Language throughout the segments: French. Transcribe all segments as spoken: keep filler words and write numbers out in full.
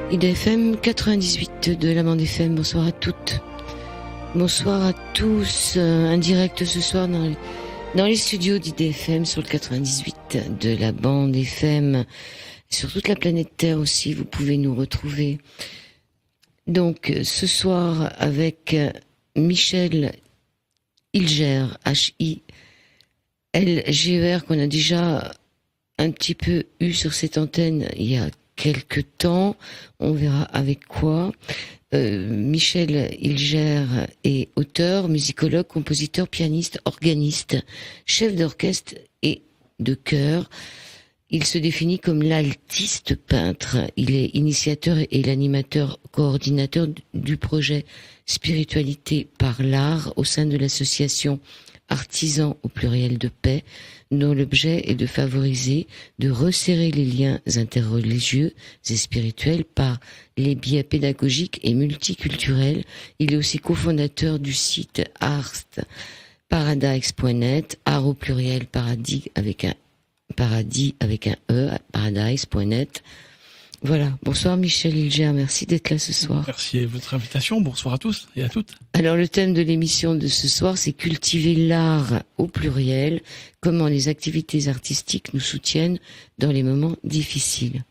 I D F M quatre-vingt-dix-huit de la bande F M, bonsoir à toutes. Bonsoir à tous, un direct ce soir dans les, dans les studios d'I D F M sur le quatre-vingt-dix-huit de la bande F M. Sur toute la planète Terre aussi, vous pouvez nous retrouver. Donc ce soir avec Michel Hilger, H I L G E R, qu'on a déjà un petit peu eu sur cette antenne il y a quelques temps. On verra avec quoi. Euh, Michel Hilger est auteur, musicologue, compositeur, pianiste, organiste, chef d'orchestre et de chœur. Il se définit comme l'altiste peintre. Il est initiateur et l'animateur coordinateur du projet Spiritualité par l'art au sein de l'association Artisans au pluriel de paix, dont l'objet est de favoriser, de resserrer les liens interreligieux et spirituels par les biais pédagogiques et multiculturels. Il est aussi cofondateur du site artparadise point net, art au pluriel, paradis avec un paradis avec un E, paradise point net. Voilà. Bonsoir Michel Hilger, merci d'être là ce soir. Merci à votre invitation, bonsoir à tous et à toutes. Alors le thème de l'émission de ce soir, c'est cultiver l'art au pluriel, comment les activités artistiques nous soutiennent dans les moments difficiles.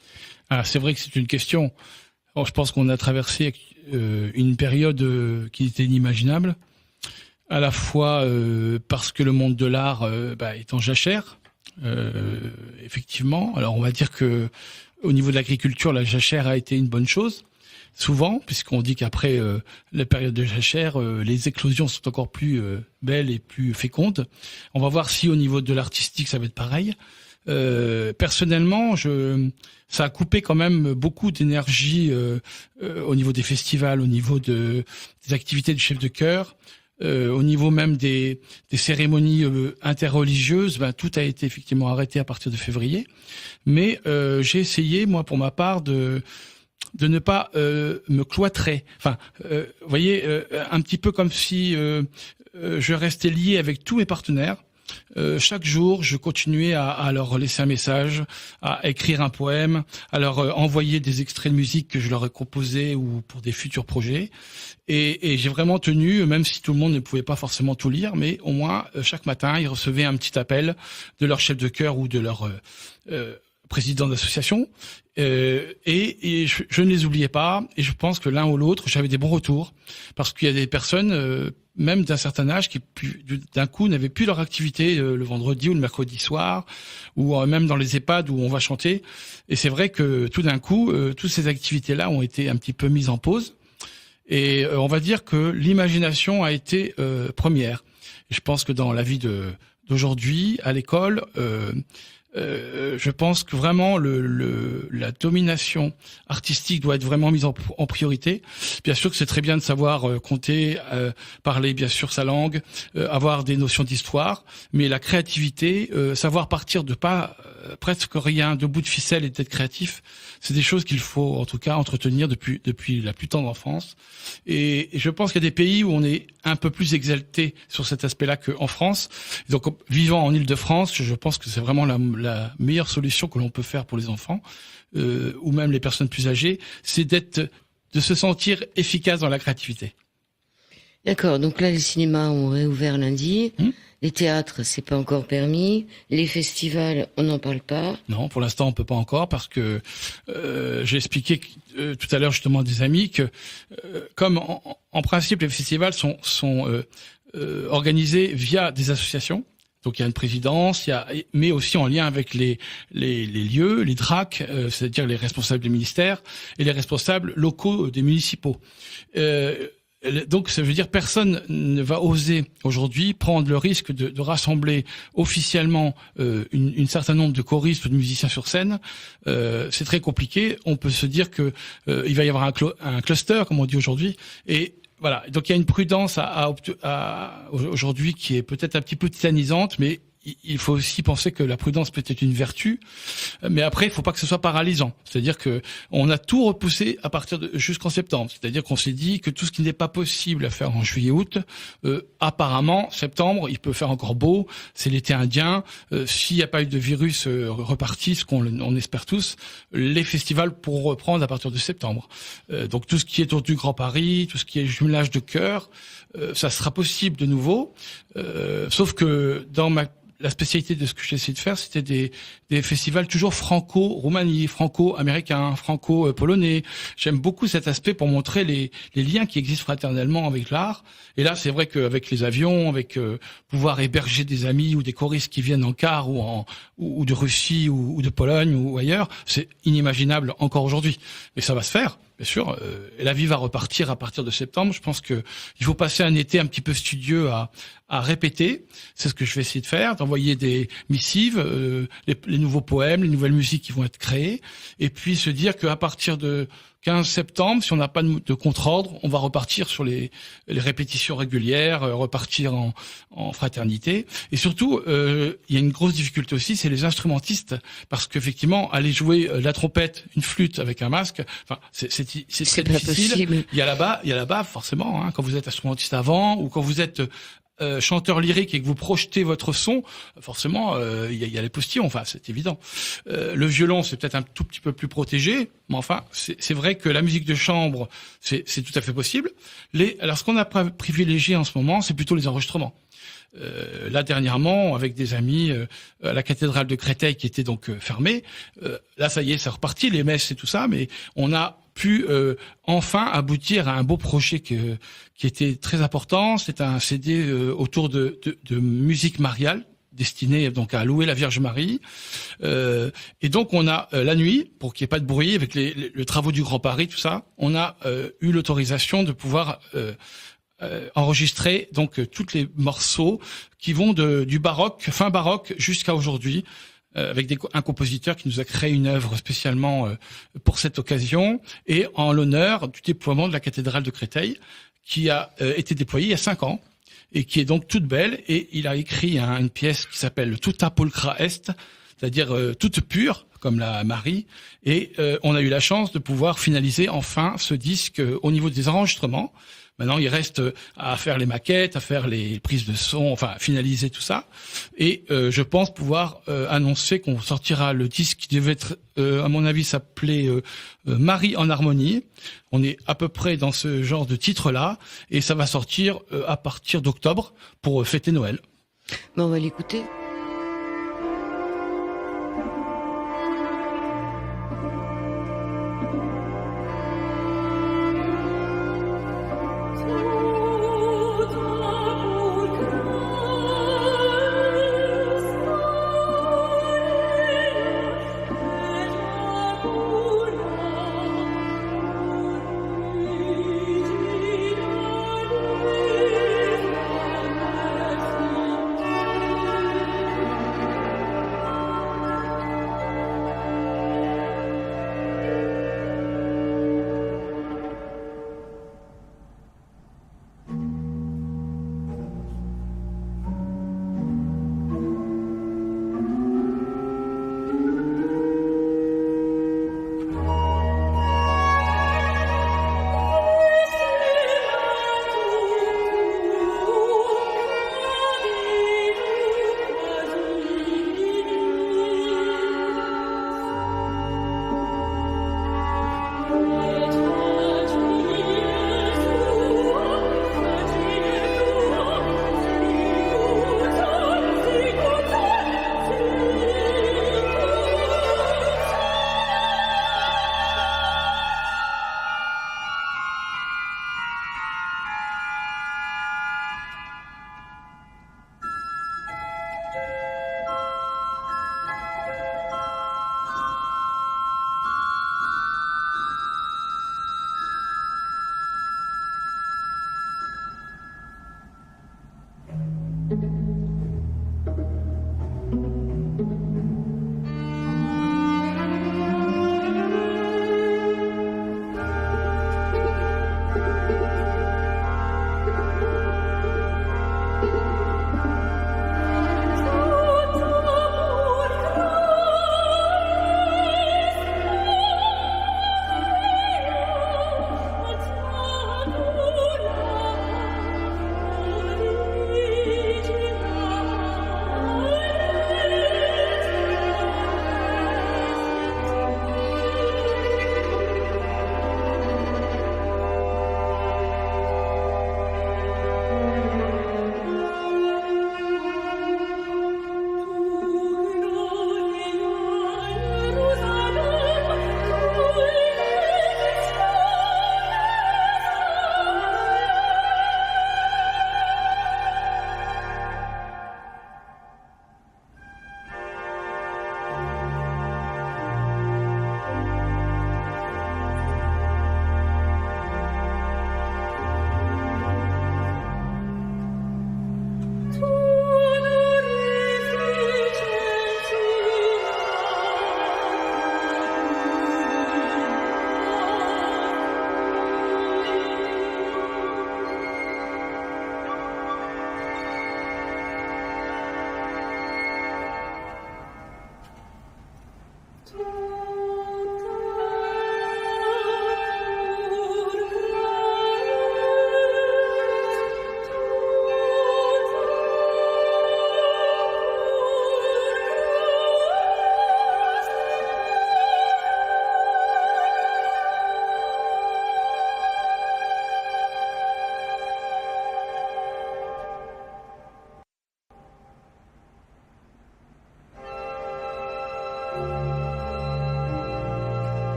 Ah, c'est vrai que c'est une question. Alors, je pense qu'on a traversé euh, une période euh, qui était inimaginable, à la fois euh, parce que le monde de l'art euh, bah, est en jachère, euh, effectivement. Alors on va dire que au niveau de l'agriculture, la jachère a été une bonne chose, souvent, puisqu'on dit qu'après euh, la période de jachère, euh, les éclosions sont encore plus euh, belles et plus fécondes. On va voir si au niveau de l'artistique, ça va être pareil. Euh, personnellement, je, ça a coupé quand même beaucoup d'énergie euh, euh, au niveau des festivals, au niveau de, des activités de chef de chœur. Euh, au niveau même des, des cérémonies euh, interreligieuses, ben, tout a été effectivement arrêté à partir de février. Mais euh, j'ai essayé, moi, pour ma part, de de ne pas euh, me cloîtrer. Enfin, euh, vous voyez, euh, un petit peu comme si euh, euh, je restais lié avec tous mes partenaires. Euh, chaque jour, je continuais à, à leur laisser un message, à écrire un poème, à leur euh, envoyer des extraits de musique que je leur ai composés ou pour des futurs projets. Et, et j'ai vraiment tenu, même si tout le monde ne pouvait pas forcément tout lire, mais au moins euh, chaque matin, ils recevaient un petit appel de leur chef de chœur ou de leur euh, euh, président d'association. Euh, et, et je, je ne les oubliais pas. Et je pense que l'un ou l'autre, j'avais des bons retours parce qu'il y a des personnes euh, même d'un certain âge qui d'un coup n'avaient plus leur activité euh, le vendredi ou le mercredi soir, ou euh, même dans les EHPAD où on va chanter. Et c'est vrai que tout d'un coup, euh, toutes ces activités-là ont été un petit peu mises en pause. Et euh, on va dire que l'imagination a été euh, première. Et je pense que dans la vie de d'aujourd'hui, à l'école, euh, Euh, je pense que vraiment le, le, la domination artistique doit être vraiment mise en, en priorité. Bien sûr que c'est très bien de savoir euh, compter, euh, parler bien sûr sa langue, euh, avoir des notions d'histoire, mais la créativité, euh, savoir partir de pas euh, presque rien, de bout de ficelle et d'être créatif, c'est des choses qu'il faut en tout cas entretenir depuis depuis la plus tendre enfance. Et, et je pense qu'il y a des pays où on est un peu plus exalté sur cet aspect-là qu'en France. Donc vivant en Île-de-France, je pense que c'est vraiment la la meilleure solution que l'on peut faire pour les enfants, euh, ou même les personnes plus âgées, c'est d'être, de se sentir efficace dans la créativité. D'accord, donc là les cinémas ont réouvert lundi, Hum les théâtres c'est pas encore permis, les festivals on n'en parle pas. Non, pour l'instant on peut pas encore parce que euh, j'ai expliqué euh, tout à l'heure justement à des amis que euh, comme en, en principe les festivals sont, sont euh, euh, organisés via des associations. Donc il y a une présidence, il y a, mais aussi en lien avec les les, les lieux, les D R A C, euh, c'est-à-dire les responsables des ministères et les responsables locaux des municipaux. Euh, donc ça veut dire personne ne va oser aujourd'hui prendre le risque de, de rassembler officiellement euh, une, une certain nombre de choristes ou de musiciens sur scène. Euh, c'est très compliqué. On peut se dire que euh, il va y avoir un, cl- un cluster, comme on dit aujourd'hui, et voilà, donc il y a une prudence à, à, à aujourd'hui qui est peut-être un petit peu titanisante, mais il faut aussi penser que la prudence peut être une vertu, mais après, il faut pas que ce soit paralysant. C'est-à-dire que on a tout repoussé à partir de jusqu'en septembre. C'est-à-dire qu'on s'est dit que tout ce qui n'est pas possible à faire en juillet-août, euh, apparemment, septembre, il peut faire encore beau. C'est l'été indien. Euh, s'il n'y a pas eu de virus euh, reparti, ce qu'on on espère tous, les festivals pourront reprendre à partir de septembre. Euh, donc tout ce qui est autour du Grand Paris, tout ce qui est jumelage de chœurs, euh, ça sera possible de nouveau. Euh, sauf que dans ma la spécialité de ce que j'ai essayé de faire, c'était des, des festivals toujours franco-roumanie, franco-américains, franco-polonais. J'aime beaucoup cet aspect pour montrer les, les liens qui existent fraternellement avec l'art. Et là, c'est vrai qu'avec les avions, avec euh, pouvoir héberger des amis ou des choristes qui viennent en car ou, en, ou, ou de Russie ou, ou de Pologne ou ailleurs, c'est inimaginable encore aujourd'hui. Mais ça va se faire. Bien sûr, euh, la vie va repartir à partir de septembre. Je pense que il faut passer un été un petit peu studieux à, à répéter. C'est ce que je vais essayer de faire, d'envoyer des missives, euh, les, les nouveaux poèmes, les nouvelles musiques qui vont être créées, et puis se dire qu'à partir de quinze septembre, si on n'a pas de, de contre-ordre, on va repartir sur les, les répétitions régulières, euh, repartir en, en fraternité. Et surtout, euh, il y a une grosse difficulté aussi, c'est les instrumentistes, parce qu'effectivement, aller jouer euh, la trompette, une flûte avec un masque, enfin, c'est, c'est, c'est, c'est très difficile. Possible. Il y a là-bas, il y a là-bas forcément, hein, quand vous êtes instrumentiste avant ou quand vous êtes Euh, chanteur lyrique et que vous projetez votre son, forcément, euh, il y, a, y a les postillons, enfin, c'est évident. Euh, le violon, c'est peut-être un tout petit peu plus protégé, mais enfin, c'est, c'est vrai que la musique de chambre, c'est, c'est tout à fait possible. Les, alors, ce qu'on a privilégié en ce moment, c'est plutôt les enregistrements. Euh, là, dernièrement, avec des amis, euh, à la cathédrale de Créteil qui était donc euh, fermée, euh, là, ça y est, c'est reparti, les messes et tout ça, mais on a pu euh, enfin aboutir à un beau projet que, qui était très important. C'est un C D euh, autour de, de, de musique mariale, destiné donc à louer la Vierge Marie. Euh, et donc on a euh, la nuit, pour qu'il n'y ait pas de bruit, avec les, les, les travaux du Grand Paris, tout ça, on a euh, eu l'autorisation de pouvoir euh, euh, enregistrer donc euh, tous les morceaux qui vont de, du baroque, fin baroque, jusqu'à aujourd'hui, avec des, un compositeur qui nous a créé une œuvre spécialement euh, pour cette occasion, et en l'honneur du déploiement de la cathédrale de Créteil, qui a euh, été déployée il y a cinq ans, et qui est donc toute belle, et il a écrit un, une pièce qui s'appelle Tuta pulchra est, c'est-à-dire euh, toute pure, comme la Marie, et euh, on a eu la chance de pouvoir finaliser enfin ce disque euh, au niveau des enregistrements. Maintenant, il reste à faire les maquettes, à faire les prises de son, enfin finaliser tout ça. Et euh, je pense pouvoir euh, annoncer qu'on sortira le disque qui devait être, euh, à mon avis, s'appeler euh, euh, Marie en harmonie. On est à peu près dans ce genre de titre-là, et ça va sortir euh, à partir d'octobre pour euh, fêter Noël. Bon, on va l'écouter.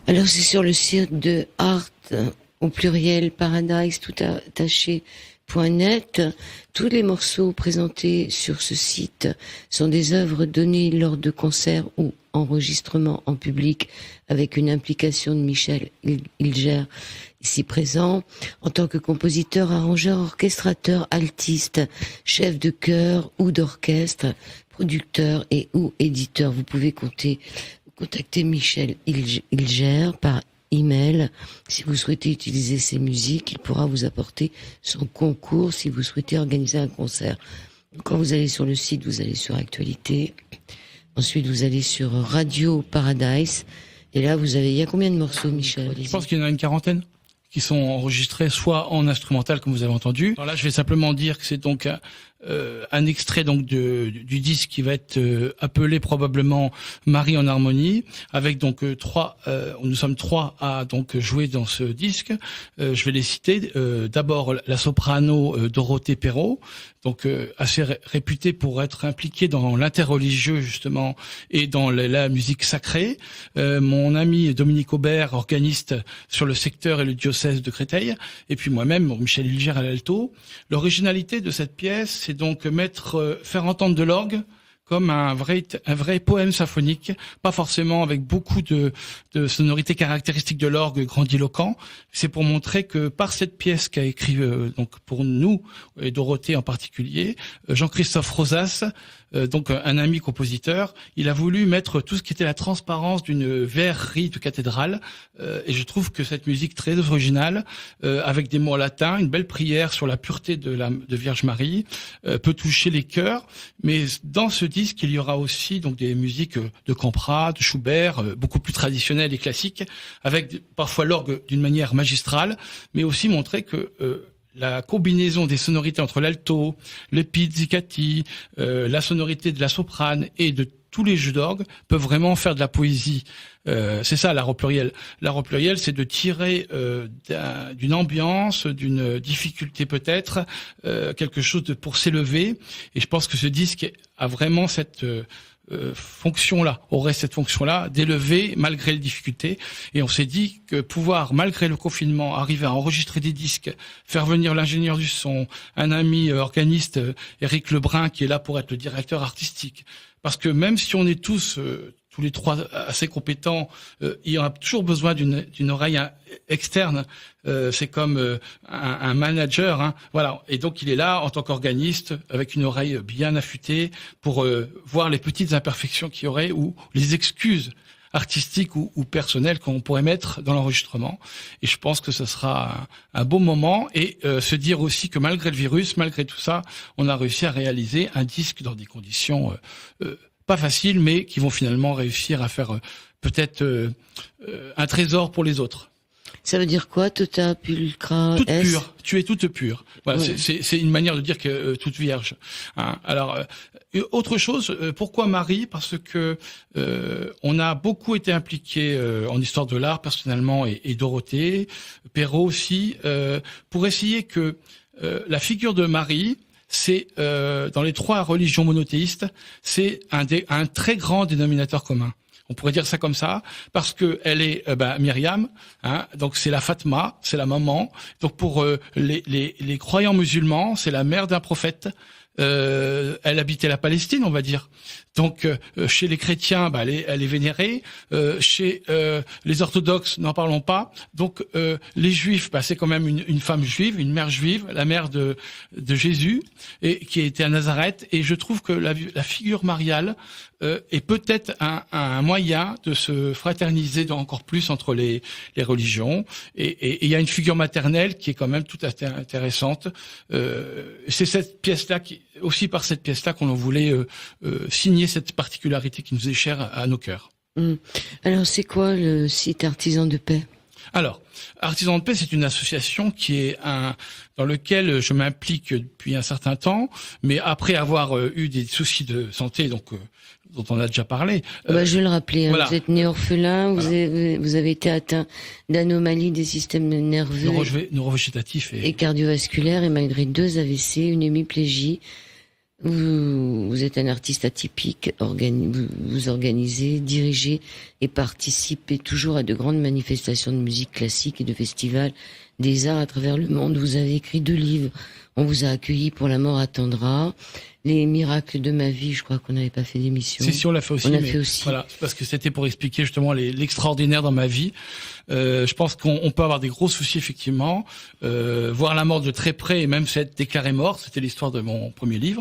Alors c'est sur le site de Art, au pluriel, Paradise, tout attaché, point net. Tous les morceaux présentés sur ce site sont des œuvres données lors de concerts ou enregistrements en public avec une implication de Michel Hilger, ici présent, en tant que compositeur, arrangeur, orchestrateur, altiste, chef de chœur ou d'orchestre, producteur et ou éditeur. Vous pouvez compter, contacter Michel Hilger par email. Si vous souhaitez utiliser ces musiques, il pourra vous apporter son concours si vous souhaitez organiser un concert. Quand vous allez sur le site, vous allez sur Actualité. Ensuite, vous allez sur Radio Paradise. Et là, vous avez, il y a combien de morceaux, Michel? Je pense qu'il y en a une quarantaine qui sont enregistrés soit en instrumental, comme vous avez entendu. Alors là, je vais simplement dire que c'est donc un, euh, un extrait donc de, du disque qui va être euh, appelé probablement Marie en harmonie, avec donc euh, trois. Euh, nous sommes trois à donc jouer dans ce disque. Euh, je vais les citer. Euh, d'abord la soprano euh, Dorothée Perrault, donc euh, assez ré réputée pour être impliquée dans l'interreligieux justement et dans la, la musique sacrée. Euh, mon ami Dominique Aubert, organiste sur le secteur et le diocèse de Créteil, et puis moi-même, Michel Hilger à l'alto. L'originalité de cette pièce, c'est donc mettre, euh, faire entendre de l'orgue comme un vrai, un vrai poème symphonique, pas forcément avec beaucoup de, de sonorités caractéristiques de l'orgue grandiloquent. C'est pour montrer que par cette pièce qu'a écrit euh, donc pour nous et Dorothée en particulier, euh, Jean-Christophe Rosas, euh, donc un ami compositeur, il a voulu mettre tout ce qui était la transparence d'une verrerie de cathédrale. Euh, et je trouve que cette musique très originale, euh, avec des mots en latin, une belle prière sur la pureté de la de Vierge Marie, euh, peut toucher les cœurs. Mais dans ce disque, il y aura aussi donc des musiques de Campra, de Schubert, euh, beaucoup plus traditionnelles et classiques, avec parfois l'orgue d'une manière magistrale, mais aussi montrer que euh, la combinaison des sonorités entre l'alto, le pizzicati, euh, la sonorité de la soprane et de tous les jeux d'orgue peuvent vraiment faire de la poésie. Euh, c'est ça l'art au pluriel. L'art au pluriel, c'est de tirer euh, d'une ambiance, d'une difficulté peut-être, euh, quelque chose de, pour s'élever. Et je pense que ce disque a vraiment cette euh, euh, fonction-là, aurait cette fonction-là d'élever malgré les difficultés. Et on s'est dit que pouvoir, malgré le confinement, arriver à enregistrer des disques, faire venir l'ingénieur du son, un ami euh, organiste, euh, Éric Lebrun, qui est là pour être le directeur artistique. Parce que même si on est tous, euh, tous les trois assez compétents, euh, il y aura toujours besoin d'une d'une oreille externe. Euh, c'est comme euh, un, un manager, hein, voilà. Et donc il est là en tant qu'organiste avec une oreille bien affûtée pour euh, voir les petites imperfections qu'il y aurait ou les excuses artistiques ou, ou personnelles qu'on pourrait mettre dans l'enregistrement. Et je pense que ce sera un, un beau moment et euh, se dire aussi que malgré le virus, malgré tout ça, on a réussi à réaliser un disque dans des conditions euh, euh, pas faciles, mais qui vont finalement réussir à faire euh, peut-être euh, euh, un trésor pour les autres. Ça veut dire quoi, tota pulcra? Toute S pure. Tu es toute pure. Voilà, ouais. C'est une manière de dire que euh, toute vierge. Hein. Alors, euh, autre chose, euh, pourquoi Marie? Parce que euh, on a beaucoup été impliqués euh, en histoire de l'art personnellement et, et Dorothée, Perrault aussi, euh, pour essayer que euh, la figure de Marie, c'est euh, dans les trois religions monothéistes, c'est un, un très grand dénominateur commun. On pourrait dire ça comme ça, parce que elle est euh, ben, Myriam, hein, donc c'est la Fatma, c'est la maman. Donc pour euh, les, les, les croyants musulmans, c'est la mère d'un prophète. Euh, elle habitait la Palestine, on va dire. Donc euh, chez les chrétiens, bah, elle, est, elle est vénérée. Euh, chez euh, les orthodoxes, n'en parlons pas. Donc euh, les juifs, bah, c'est quand même une, une femme juive, une mère juive, la mère de, de Jésus, et qui était à Nazareth. Et je trouve que la, la figure mariale euh, est peut-être un, un moyen de se fraterniser encore plus entre les, les religions. Et il y a une figure maternelle qui est quand même tout à fait intéressante. Euh, c'est cette pièce-là qui aussi par cette pièce-là qu'on voulait euh, euh, signer cette particularité qui nous est chère à, à nos cœurs. Mmh. Alors, c'est quoi le site Artisans de Paix? Alors, Artisans de Paix, c'est une association qui est un dans lequel je m'implique depuis un certain temps, mais après avoir euh, eu des soucis de santé, donc euh, dont on a déjà parlé. Euh, bah, je vais le rappeler. Hein, voilà. Vous êtes né orphelin, vous, voilà. avez, vous avez été atteint d'anomalies des systèmes nerveux, neurovégétatifs et... et cardiovasculaires, et malgré deux A V C, une hémiplégie, vous, vous vous êtes un artiste atypique, organi- vous, vous organisez, dirigez et participez toujours à de grandes manifestations de musique classique et de festivals des arts à travers le monde. Vous avez écrit deux livres. On vous a accueilli pour La mort attendra. Les miracles de ma vie, je crois qu'on n'avait pas fait d'émission. Si, si, on l'a fait aussi. On l'a mais fait aussi. Voilà, c'est parce que c'était pour expliquer justement les, l'extraordinaire dans ma vie. Euh, je pense qu'on on peut avoir des gros soucis, effectivement. Euh, voir la mort de très près et même s'être déclaré mort, c'était l'histoire de mon premier livre.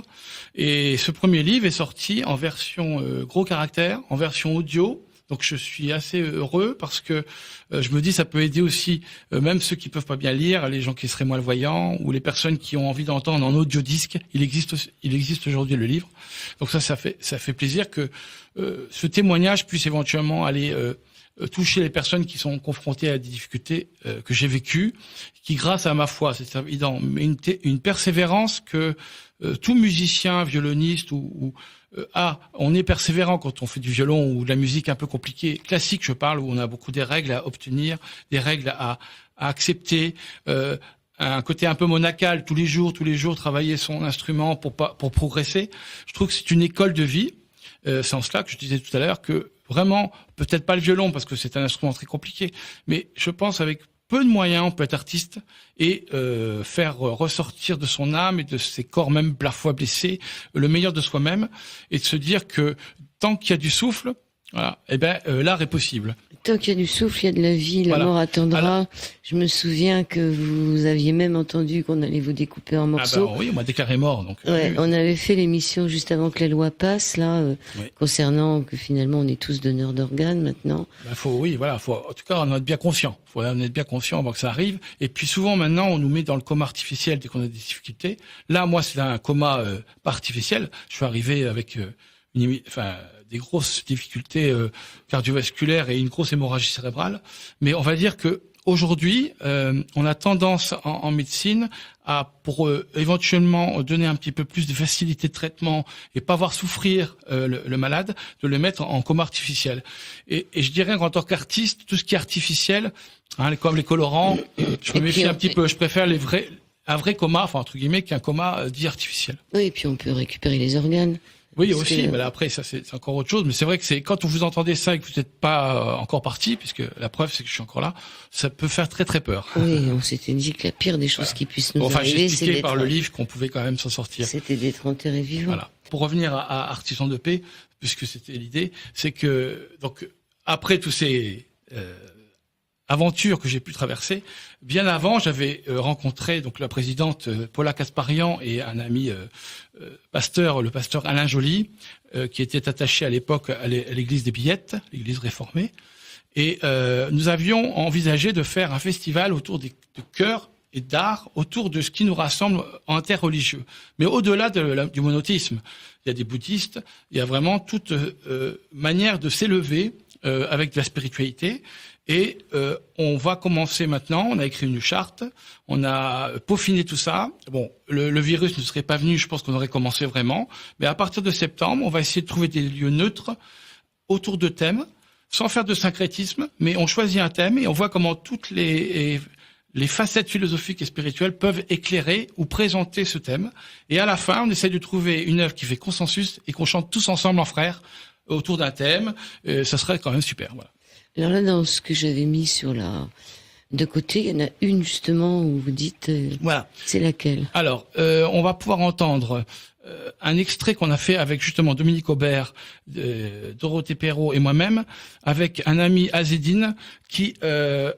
Et ce premier livre est sorti en version euh, gros caractère, en version audio. Donc je suis assez heureux parce que euh, je me dis ça peut aider aussi euh, même ceux qui peuvent pas bien lire, les gens qui seraient malvoyants ou les personnes qui ont envie d'entendre en audio disque. Il existe il existe aujourd'hui le livre. Donc ça ça fait ça fait plaisir que euh, ce témoignage puisse éventuellement aller euh, toucher les personnes qui sont confrontées à des difficultés euh, que j'ai vécues, qui grâce à ma foi, c'est évident, mais une, t- une persévérance que euh, tout musicien, violoniste ou, ou euh, a, on est persévérant quand on fait du violon ou de la musique un peu compliquée, classique je parle, où on a beaucoup des règles à obtenir, des règles à, à accepter, euh, un côté un peu monacal, tous les jours, tous les jours travailler son instrument pour pas, pour progresser. Je trouve que c'est une école de vie. Euh, c'est en cela que je disais tout à l'heure que vraiment, peut-être pas le violon parce que c'est un instrument très compliqué, mais je pense avec peu de moyens, on peut être artiste et euh, faire ressortir de son âme et de ses corps même parfois blessés le meilleur de soi-même et de se dire que tant qu'il y a du souffle, voilà, eh ben euh, l'art est possible. Tant qu'il y a du souffle, il y a de la vie, la Voilà. mort attendra. Alors, je me souviens que vous aviez même entendu qu'on allait vous découper en ah morceaux. bah oui, on m'a déclaré mort. Donc, Ouais, euh, on avait fait l'émission juste avant que la loi passe, là, euh, Oui. concernant que finalement on est tous donneurs d'organes maintenant. bah, faut, oui, voilà, faut, en tout cas, on en être bien conscient. Faut en être bien conscient avant que ça arrive. Et puis souvent, maintenant, on nous met dans le coma artificiel dès qu'on a des difficultés. Là, moi, c'est un coma euh, pas artificiel. Je suis arrivé avec euh, une, imi- enfin, des grosses difficultés euh, cardiovasculaires et une grosse hémorragie cérébrale. Mais on va dire que aujourd'hui, euh, on a tendance en, en médecine à, pour euh, éventuellement donner un petit peu plus de facilité de traitement et pas voir souffrir euh, le, le malade, de le mettre en coma artificiel. Et, et je dirais qu'en tant qu'artiste, tout ce qui est artificiel, hein, comme les colorants, je me Et méfie puis, un on- petit peu. Je préfère les vrais, un vrai coma, enfin entre guillemets, qu'un coma euh, dit artificiel. Oui, et puis on peut récupérer les organes. Oui, Parce aussi, que- mais là, après, ça, c'est c'est encore autre chose. Mais c'est vrai que c'est quand vous entendez ça et que vous n'êtes pas euh, encore parti, puisque la preuve, c'est que je suis encore là, ça peut faire très, très peur. Oui, on s'était dit que la pire des choses Voilà. qui puissent nous Bon, enfin, j'ai arriver, c'est expliqué d'être, par le livre qu'on pouvait quand même s'en sortir. c'était d'être enterré vivant. Voilà. Pour revenir à, à Artisan de paix, puisque c'était l'idée, c'est que donc après tous ces euh, aventures que j'ai pu traverser, bien avant, j'avais euh, rencontré donc la présidente euh, Paula Kasparian et un ami euh, euh, pasteur, le pasteur Alain Joly, euh, qui était attaché à l'époque à l'é- à l'église des Billettes, l'église réformée, et euh, nous avions envisagé de faire un festival autour des, de chœurs et d'art autour de ce qui nous rassemble interreligieux. Mais au-delà de la- du monothéisme, il y a des bouddhistes, il y a vraiment toute euh, manière de s'élever euh, avec de la spiritualité. Et euh, on va commencer maintenant, on a écrit une charte, on a peaufiné tout ça. Bon, le, le virus ne serait pas venu, je pense qu'on aurait commencé vraiment. Mais à partir de septembre, on va essayer de trouver des lieux neutres autour de thèmes, sans faire de syncrétisme, mais on choisit un thème et on voit comment toutes les, les facettes philosophiques et spirituelles peuvent éclairer ou présenter ce thème. Et à la fin, on essaie de trouver une œuvre qui fait consensus et qu'on chante tous ensemble en frères autour d'un thème. Euh, ça serait quand même super, voilà. Alors là, dans ce que j'avais mis sur la de côté, il y en a une justement où vous dites, euh, Voilà. c'est laquelle? Alors, euh, on va pouvoir entendre euh, un extrait qu'on a fait avec justement Dominique Aubert, euh, Dorothée Perrault et moi-même, avec un ami Azedine qui euh,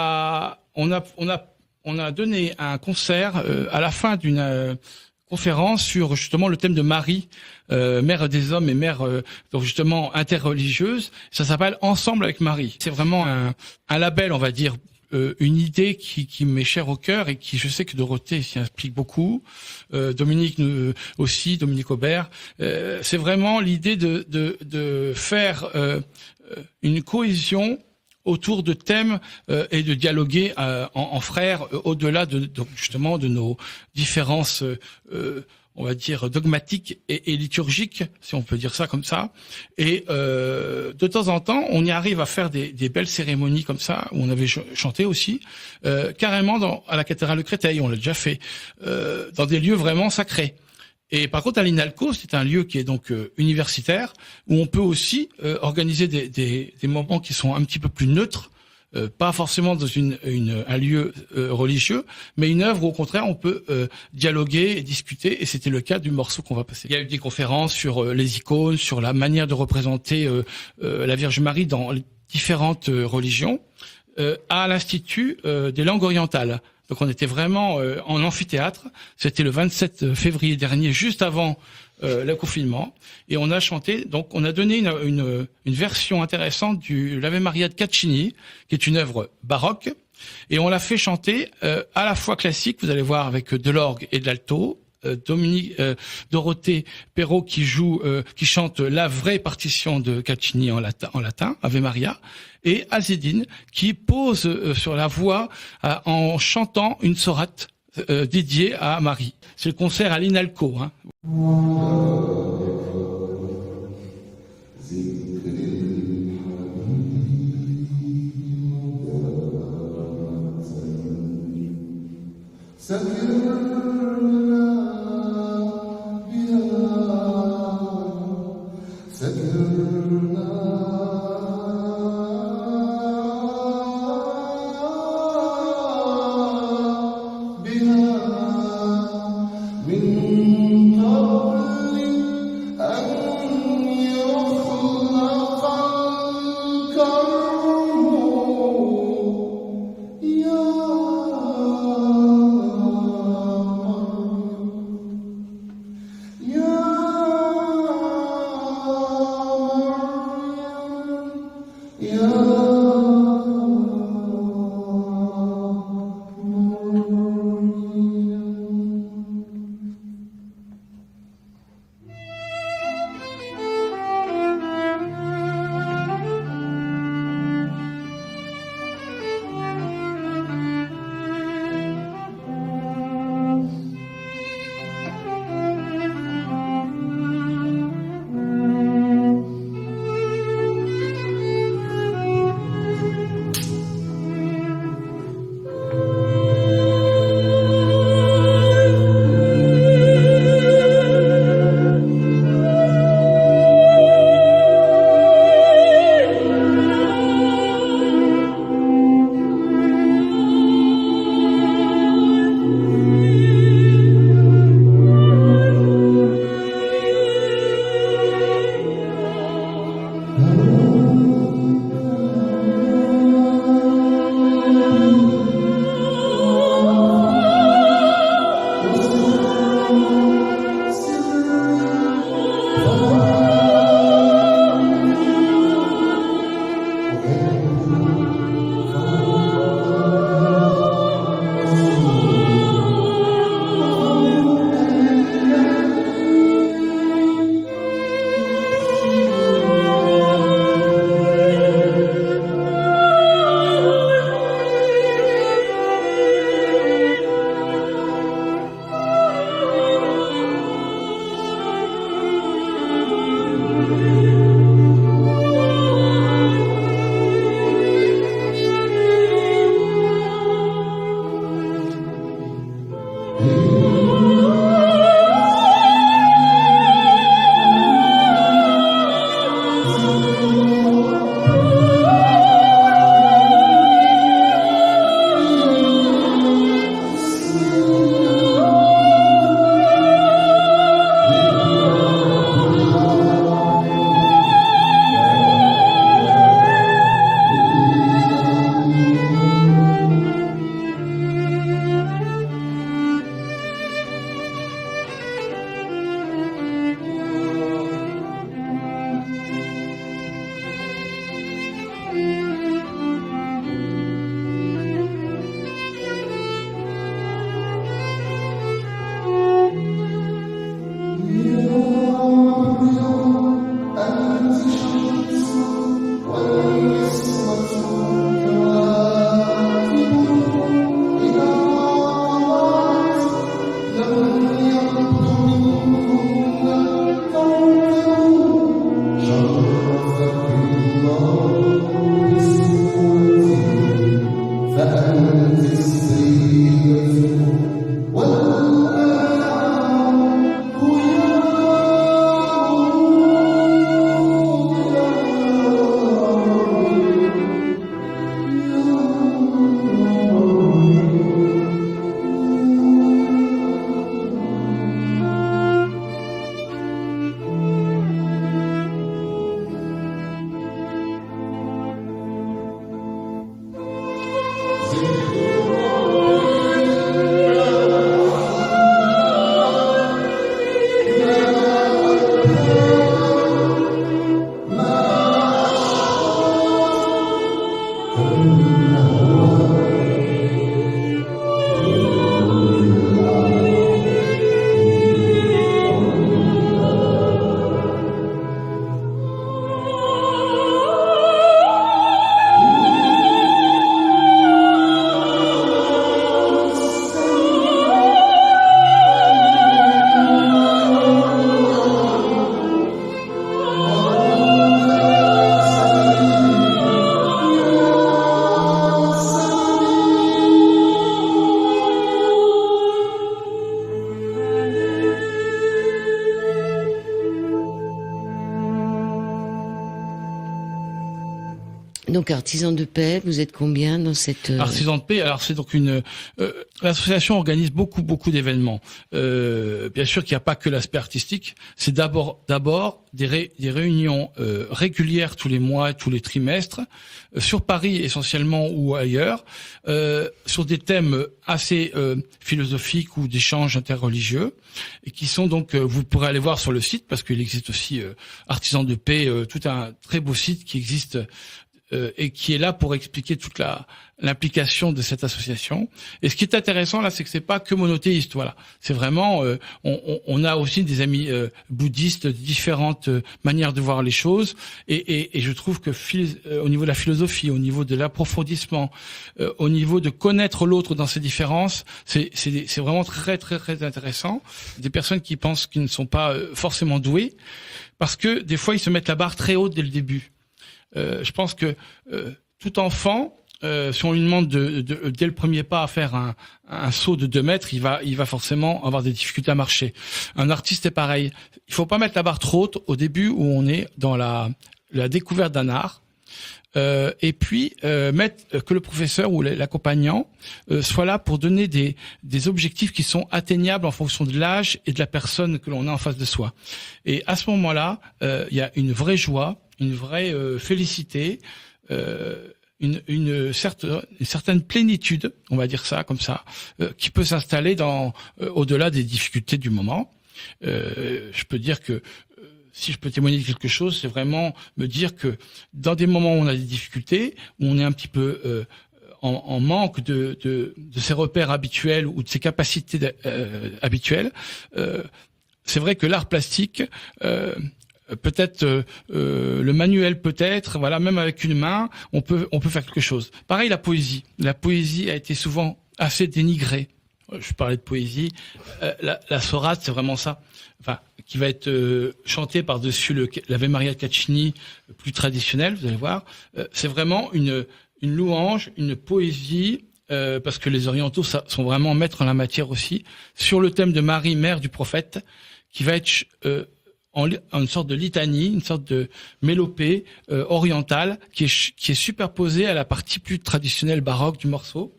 a, on a, on a, on a donné un concert euh, à la fin d'une euh, conférence sur justement le thème de Marie, euh, mère des hommes et mère euh, donc justement interreligieuse. Ça s'appelle Ensemble avec Marie. C'est vraiment un, un label, on va dire. Euh, une idée qui, qui m'est chère au cœur et qui, je sais que Dorothée s'y implique beaucoup, euh, Dominique euh, aussi, Dominique Aubert. Euh, c'est vraiment l'idée de, de, de faire euh, une cohésion autour de thèmes euh, et de dialoguer euh, en, en frères euh, au-delà de, de justement de nos différences. Euh, on va dire dogmatique et, et liturgique, si on peut dire ça comme ça. Et euh, de temps en temps, on y arrive à faire des, des belles cérémonies comme ça, où on avait ch- chanté aussi, euh, carrément dans, à la cathédrale de Créteil, on l'a déjà fait, euh, dans des lieux vraiment sacrés. Et par contre, à l'INALCO, c'est un lieu qui est donc euh, universitaire, où on peut aussi euh, organiser des, des, des moments qui sont un petit peu plus neutres, euh, pas forcément dans une, une, un lieu euh, religieux, mais une œuvre où au contraire on peut euh, dialoguer et discuter. Et c'était le cas du morceau qu'on va passer. Il y a eu des conférences sur euh, les icônes, sur la manière de représenter euh, euh, la Vierge Marie dans les différentes euh, religions, euh, à l'Institut euh, des langues orientales. Donc on était vraiment euh, en amphithéâtre. C'était le vingt-sept février dernier, juste avant euh, le confinement, et on a chanté. Donc on a donné une, une, une version intéressante du l'Ave Maria de Caccini, qui est une œuvre baroque, et on l'a fait chanter euh, à la fois classique. Vous allez voir avec de l'orgue et de l'alto. Euh, Dominique, euh, Dorothée Perrault qui joue, euh, qui chante la vraie partition de Caccini en latin, en latin, Ave Maria, et Azedine qui pose euh, sur la voix euh, en chantant une sourate euh, dédiée à Marie. C'est le concert à l'INALCO. Hein. Donc artisans de paix, vous êtes combien dans cette euh... Artisans de paix? Alors c'est donc une euh, l'association organise beaucoup beaucoup d'événements. Euh, bien sûr qu'il n'y a pas que l'aspect artistique. C'est d'abord d'abord des, ré, des réunions euh, régulières tous les mois, tous les trimestres, euh, sur Paris essentiellement ou ailleurs, euh, sur des thèmes assez euh, philosophiques ou d'échanges interreligieux, et qui sont donc euh, vous pourrez aller voir sur le site parce qu'il existe aussi euh, Artisans de paix, euh, tout un très beau site qui existe. Euh, et qui est là pour expliquer toute la l'implication de cette association. Et ce qui est intéressant là, c'est que c'est pas que monothéiste, voilà. C'est vraiment, euh, on, on, on a aussi des amis euh, bouddhistes, différentes euh, manières de voir les choses. Et, et, et je trouve que philo- euh, au niveau de la philosophie, au niveau de l'approfondissement, euh, au niveau de connaître l'autre dans ses différences, c'est c'est c'est vraiment très très très intéressant. Des personnes qui pensent qu'ils ne sont pas euh, forcément doués, parce que des fois ils se mettent la barre très haute dès le début. Euh, je pense que euh, tout enfant, euh, si on lui demande de, de, de, dès le premier pas à faire un, un saut de deux mètres, il va, il va forcément avoir des difficultés à marcher. Un artiste est pareil. Il faut pas mettre la barre trop haute au début où on est dans la, la découverte d'un art. Euh, et puis euh, mettre que le professeur ou l'accompagnant euh, soit là pour donner des, des objectifs qui sont atteignables en fonction de l'âge et de la personne que l'on a en face de soi. Et à ce moment-là, euh, il y a une vraie joie, une vraie euh, félicité, euh, une, une, certaine, une certaine plénitude, on va dire ça comme ça, euh, qui peut s'installer dans euh, au-delà des difficultés du moment. Euh, je peux dire que si je peux témoigner de quelque chose, c'est vraiment me dire que dans des moments où on a des difficultés, où on est un petit peu euh, en, en manque de, de, de ses repères habituels ou de ses capacités de, euh, habituelles, euh, c'est vrai que l'art plastique, euh, peut-être euh, euh, le manuel, peut-être, voilà, même avec une main, on peut on peut faire quelque chose. Pareil, la poésie. La poésie a été souvent assez dénigrée. Je parlais de poésie. Euh, la, la sourate, c'est vraiment ça. Enfin, qui va être euh, chanté par-dessus le l'Ave Maria de Caccini, plus traditionnel, vous allez voir. Euh, c'est vraiment une une louange, une poésie, euh, parce que les orientaux ça, sont vraiment maîtres en la matière aussi, sur le thème de Marie, mère du prophète, qui va être euh, en, en une sorte de litanie, une sorte de mélopée euh, orientale, qui est qui est superposée à la partie plus traditionnelle baroque du morceau.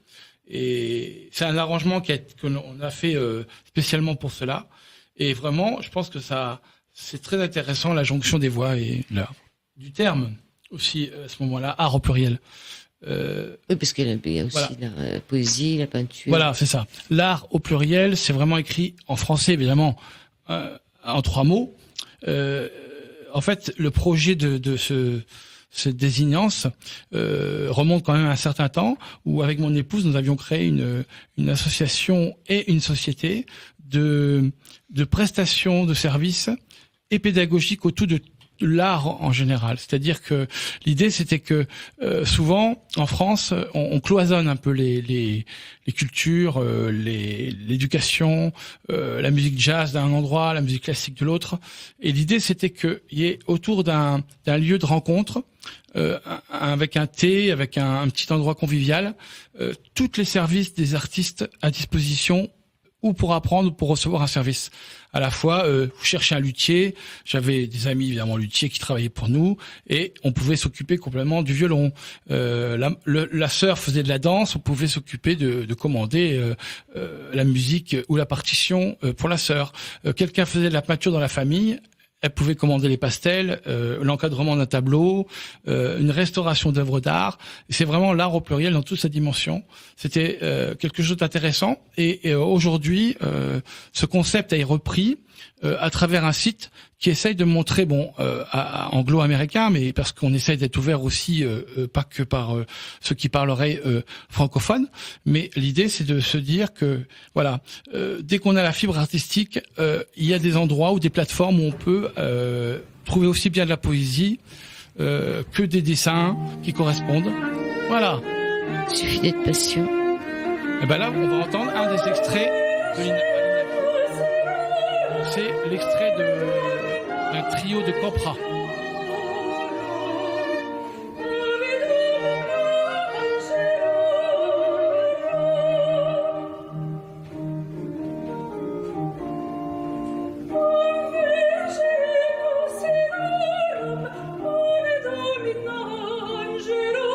Et c'est un arrangement qui a, que l'on a fait euh, spécialement pour cela. Et vraiment, je pense que ça, c'est très intéressant, la jonction des voix et là, du terme aussi à ce moment-là, art au pluriel. Euh, oui, parce qu'il y a aussi voilà. la poésie, la peinture. Voilà, c'est ça. L'art au pluriel, c'est vraiment écrit en français, évidemment, euh, en trois mots. Euh, en fait, le projet de, de ce cette désignance euh, remonte quand même à un certain temps où avec mon épouse nous avions créé une une association et une société de de prestations de services et pédagogiques autour de l'art en général. C'est-à-dire que l'idée c'était que euh, souvent en France on, on cloisonne un peu les les, les cultures, euh, les l'éducation, euh, la musique jazz d'un endroit, la musique classique de l'autre. Et l'idée c'était qu'il y ait autour d'un d'un lieu de rencontre, euh, avec un thé, avec un, un petit endroit convivial, euh, tous les services des artistes à disposition, ou pour apprendre ou pour recevoir un service. À la fois, euh, vous cherchez un luthier, j'avais des amis évidemment luthiers qui travaillaient pour nous, et on pouvait s'occuper complètement du violon. Euh, la, le, la sœur faisait de la danse, on pouvait s'occuper de, de commander euh, euh, la musique ou la partition euh, pour la sœur. Euh, quelqu'un faisait de la peinture dans la famille, elle pouvait commander les pastels, euh, l'encadrement d'un tableau, euh, une restauration d'œuvres d'art. C'est vraiment l'art au pluriel dans toute sa dimension. C'était euh, quelque chose d'intéressant. Et, et aujourd'hui, euh, ce concept a été repris euh, à travers un site qui essaye de montrer, bon, euh, à, à anglo-américain, mais parce qu'on essaye d'être ouvert aussi, euh, euh, pas que par euh, ceux qui parleraient euh, francophone, mais l'idée c'est de se dire que, voilà, euh, dès qu'on a la fibre artistique, euh, il y a des endroits ou des plateformes où on peut euh, trouver aussi bien de la poésie euh, que des dessins qui correspondent. Voilà. Il suffit d'être patient. Et ben là, on va entendre un des extraits de l'Ina. C'est l'extrait de d'un trio de Copra. Angelo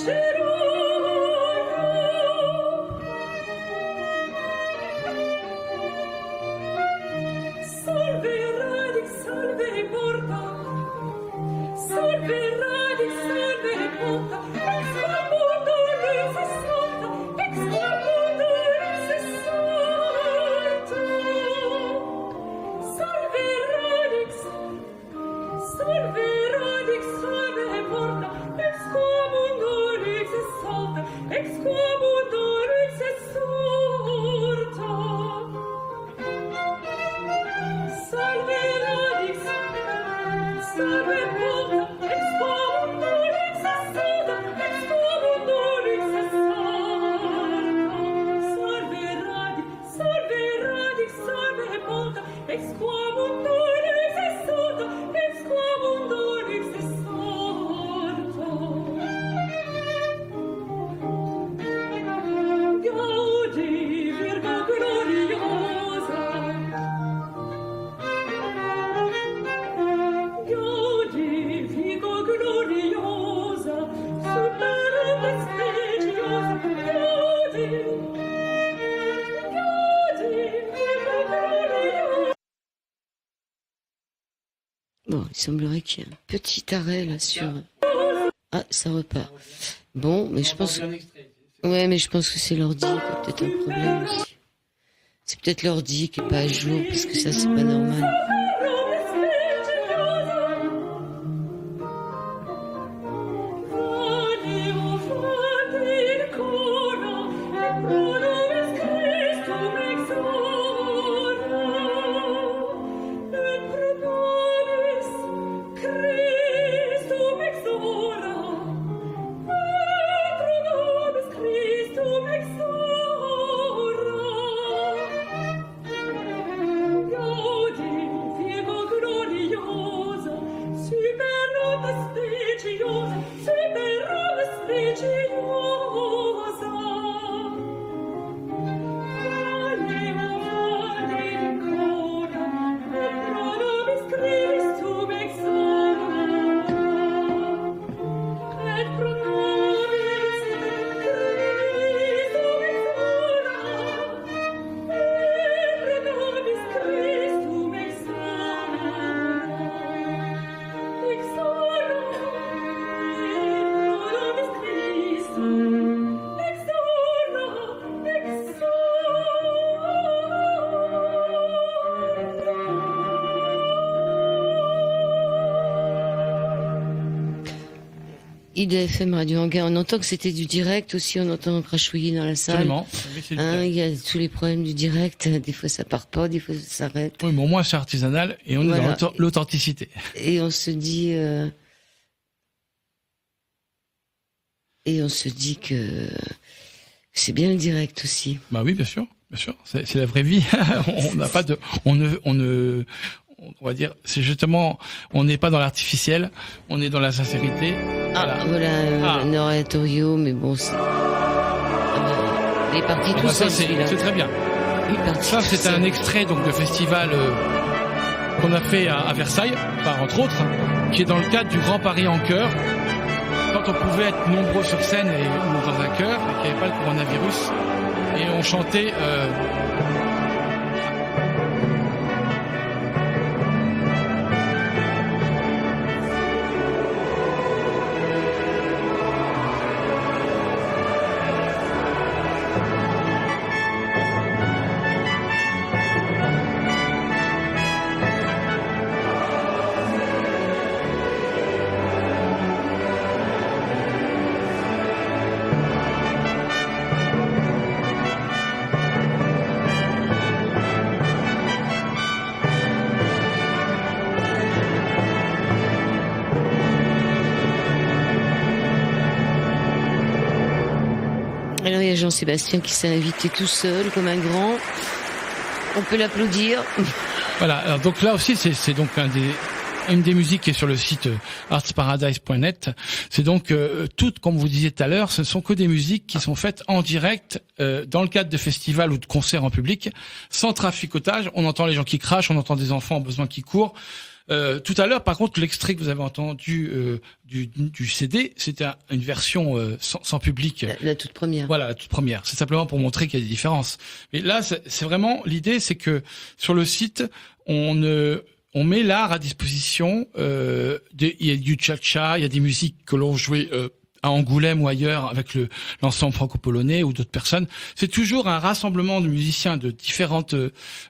Bon, il semblerait qu'il y ait un petit arrêt là sur... Ah, ça repart. Bon, mais je pense... Ouais, mais je pense que c'est l'ordi qui a peut-être un problème aussi. C'est peut-être l'ordi qui est pas à jour, parce que ça, c'est pas normal. I D F M Radio Anguin, on entend que c'était du direct aussi, on entend crachouiller dans la salle. Absolument. Hein, il y a tous les problèmes du direct, des fois ça part pas, des fois ça s'arrête. Oui, mais au moins c'est artisanal et on voilà. est dans l'authenticité. Et on se dit, euh... et on se dit que c'est bien le direct aussi. Bah oui, bien sûr, bien sûr, c'est, c'est la vraie vie. on n'a pas de, on ne, on ne, on va dire, c'est justement, on n'est pas dans l'artificiel, on est dans la sincérité. Ah, voilà, euh, ah. un oratorio, mais bon, c'est... Euh, il est parti tout bah seul, ça, c'est, c'est très bien. Ça, c'est seul. Un extrait donc de festival euh, qu'on a fait à, à Versailles, par entre autres, hein, qui est dans le cadre du Grand Paris en chœur, quand on pouvait être nombreux sur scène et, ou dans un chœur, et qu'il n'y avait pas le coronavirus, et on chantait... Euh, Alors il y a Jean-Sébastien qui s'est invité tout seul, comme un grand. On peut l'applaudir. Voilà, alors donc là aussi, c'est, c'est donc un des, une des musiques qui est sur le site arts paradise point net. C'est donc euh, toutes, comme vous disiez tout à l'heure, ce ne sont que des musiques qui sont faites en direct, euh, dans le cadre de festivals ou de concerts en public, sans traficotage. On entend les gens qui crachent, on entend des enfants en besoin qui courent. Euh, tout à l'heure, par contre, l'extrait que vous avez entendu euh, du, du C D, c'était un, une version euh, sans, sans public. La, la toute première. Voilà, la toute première. C'est simplement pour montrer qu'il y a des différences. Mais là, c'est, c'est vraiment l'idée, c'est que sur le site, on euh, on met l'art à disposition. Euh, des, il y a du cha-cha, il y a des musiques que l'on jouait euh, à Angoulême ou ailleurs avec le, l'ensemble franco-polonais ou d'autres personnes. C'est toujours un rassemblement de musiciens de différentes euh,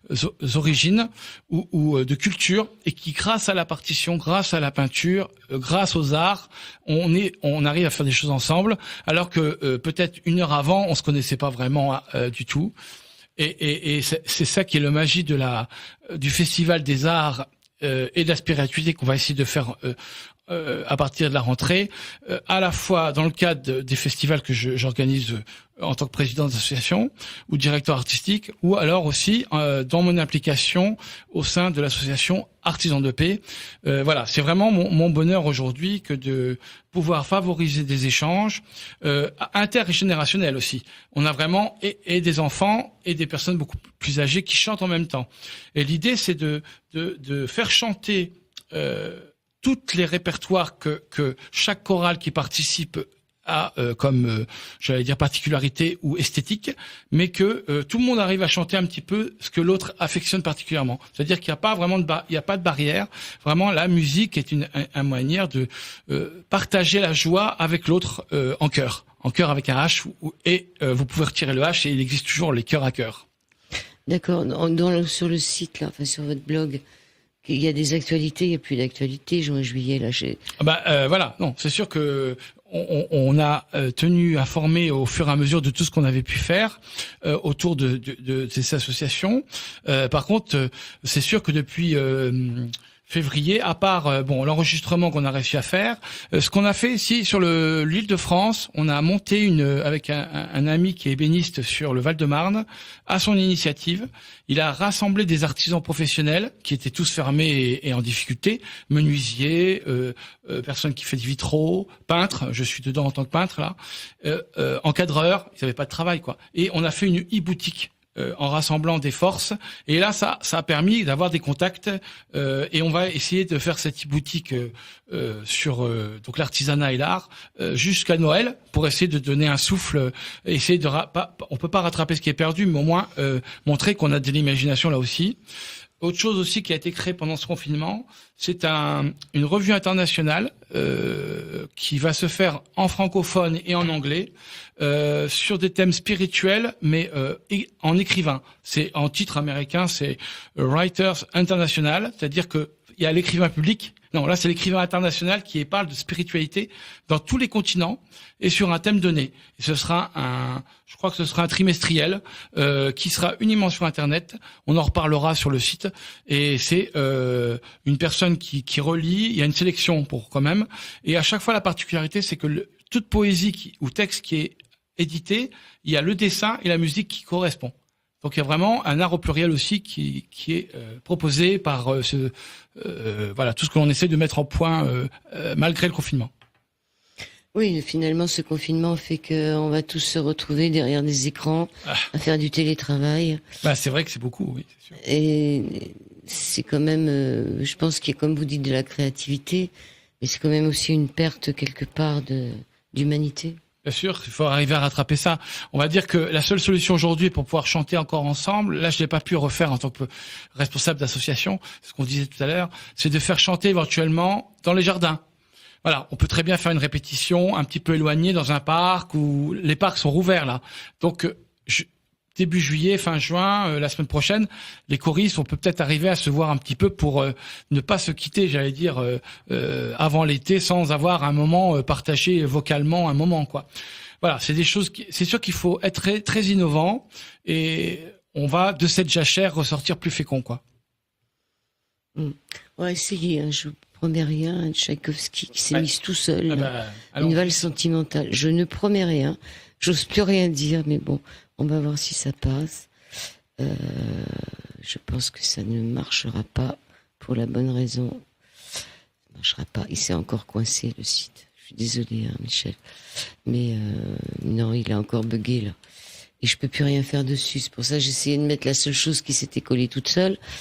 origines ou, ou euh, de cultures et qui, grâce à la partition, grâce à la peinture, euh, grâce aux arts, on est, on arrive à faire des choses ensemble, alors que euh, peut-être une heure avant, on se connaissait pas vraiment euh, du tout. Et, et, et c'est, c'est ça qui est le magie de la du Festival des Arts euh, et de la spiritualité qu'on va essayer de faire euh, Euh, à partir de la rentrée, euh, à la fois dans le cadre de, des festivals que je, j'organise euh, en tant que président d'association ou directeur artistique, ou alors aussi euh, dans mon implication au sein de l'association Artisans de Paix. Euh, voilà, c'est vraiment mon, mon bonheur aujourd'hui que de pouvoir favoriser des échanges euh, intergénérationnels aussi. On a vraiment et, et des enfants et des personnes beaucoup plus âgées qui chantent en même temps. Et l'idée, c'est de, de, de faire chanter euh, toutes les répertoires que, que chaque chorale qui participe a euh, comme, euh, j'allais dire, particularité ou esthétique, mais que euh, tout le monde arrive à chanter un petit peu ce que l'autre affectionne particulièrement. C'est-à-dire qu'il n'y a pas vraiment de bar- il y a pas de barrière. Vraiment, la musique est une, un, un manière de euh, partager la joie avec l'autre euh, en chœur, en chœur avec un H, ou, et euh, vous pouvez retirer le H et il existe toujours les chœurs à chœur. D'accord. Dans, dans le, sur le site là, enfin sur votre blog. Il y a des actualités, il n'y a plus d'actualités, juin, juillet, là. J'ai... Bah euh, voilà, non, c'est sûr que on, on a euh, tenu à former au fur et à mesure de tout ce qu'on avait pu faire euh, autour de, de, de ces associations. Euh, par contre, euh, c'est sûr que depuis euh, février, à part euh, bon l'enregistrement qu'on a réussi à faire, euh, ce qu'on a fait ici sur le, l'île de France, on a monté une avec un, un ami qui est ébéniste sur le Val-de-Marne, à son initiative. Il a rassemblé des artisans professionnels qui étaient tous fermés et, et en difficulté, menuisiers, euh, euh, personnes qui font des vitraux, peintres, je suis dedans en tant que peintre là, euh, euh, encadreurs, ils n'avaient pas de travail quoi. Et on a fait une e-boutique euh, en rassemblant des forces. Et là, ça, ça a permis d'avoir des contacts. Euh, et on va essayer de faire cette e-boutique euh, euh, sur euh, donc l'artisanat et l'art euh, jusqu'à Noël pour essayer de donner un souffle. Euh, essayer de ra- pas, on peut pas rattraper ce qui est perdu, mais au moins euh, montrer qu'on a de l'imagination là aussi. Autre chose aussi qui a été créée pendant ce confinement, c'est un, une revue internationale euh, qui va se faire en francophone et en anglais euh, sur des thèmes spirituels, mais euh, en écrivain. C'est en titre américain, c'est Writers International, c'est-à-dire que il y a l'écrivain public. Non, là, c'est l'écrivain international qui parle de spiritualité dans tous les continents et sur un thème donné. Et ce sera un, je crois que ce sera un trimestriel euh, qui sera uniquement sur Internet. On en reparlera sur le site. Et c'est euh, une personne qui, qui relie. Il y a une sélection pour quand même. Et à chaque fois, la particularité, c'est que le, toute poésie qui, ou texte qui est édité, il y a le dessin et la musique qui correspond. Donc il y a vraiment un art au pluriel aussi qui, qui est euh, proposé par euh, ce, euh, voilà, tout ce que l'on essaie de mettre en point euh, euh, malgré le confinement. Oui, finalement, ce confinement fait qu'on va tous se retrouver derrière des écrans ah. à faire du télétravail. Bah, c'est vrai que c'est beaucoup, oui, c'est sûr. Et c'est quand même, euh, je pense qu'il y a, comme vous dites, de la créativité, mais c'est quand même aussi une perte quelque part de d'humanité. Bien sûr, il faut arriver à rattraper ça. On va dire que la seule solution aujourd'hui pour pouvoir chanter encore ensemble, là je l'ai pas pu refaire en tant que responsable d'association, ce qu'on disait tout à l'heure, c'est de faire chanter éventuellement dans les jardins. Voilà, on peut très bien faire une répétition un petit peu éloignée dans un parc où les parcs sont rouverts là. Donc je, début juillet, fin juin, euh, la semaine prochaine, les choristes, on peut peut-être arriver à se voir un petit peu pour euh, ne pas se quitter, j'allais dire, euh, euh, avant l'été sans avoir un moment euh, partagé vocalement, un moment, quoi. Voilà, c'est des choses qui, c'est sûr qu'il faut être très, très innovant et on va de cette jachère ressortir plus fécond, quoi. Mmh. On va essayer, hein, je vous promets rien, Tchaïkovski qui s'est ouais. mise tout seul, ah bah, une valse sentimentale. Je ne promets rien, j'ose plus rien dire, mais bon, on va voir si ça passe. Euh, je pense que ça ne marchera pas pour la bonne raison. Ça ne marchera pas. Il s'est encore coincé, le site. Je suis désolée, hein, Michel. Mais euh, non, il a encore bugué, là. Et je peux plus rien faire dessus. C'est pour ça que j'ai essayé de mettre la seule chose qui s'était collée toute seule.